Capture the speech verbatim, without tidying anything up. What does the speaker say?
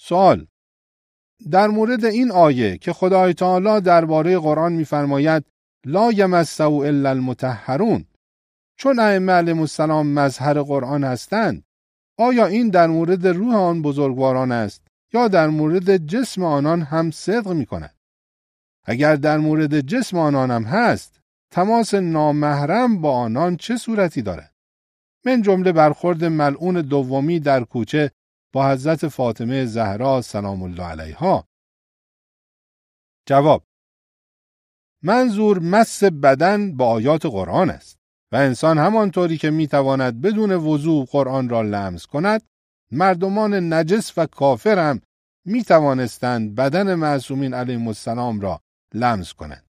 سوال: در مورد این آیه که خدای تعالی درباره قرآن می‌فرماید لا یمسه الا المطهرون، چون ائمه علیهم السلام مظهر قرآن هستند، آیا این در مورد روح آن بزرگواران است یا در مورد جسم آنان هم صدق می‌کند؟ اگر در مورد جسم آنان هم هست، تماس نامحرم با آنان چه صورتی دارد؟ من جمله برخورد ملعون دومی در کوچه با حضرت فاطمه زهرا سلام الله علیها. جواب: منظور مس بدن با آیات قرآن است و انسان همانطوری که میتواند بدون وضو قرآن را لمس کند، مردمان نجس و کافر هم میتوانستند بدن معصومین علیهم السلام را لمس کنند.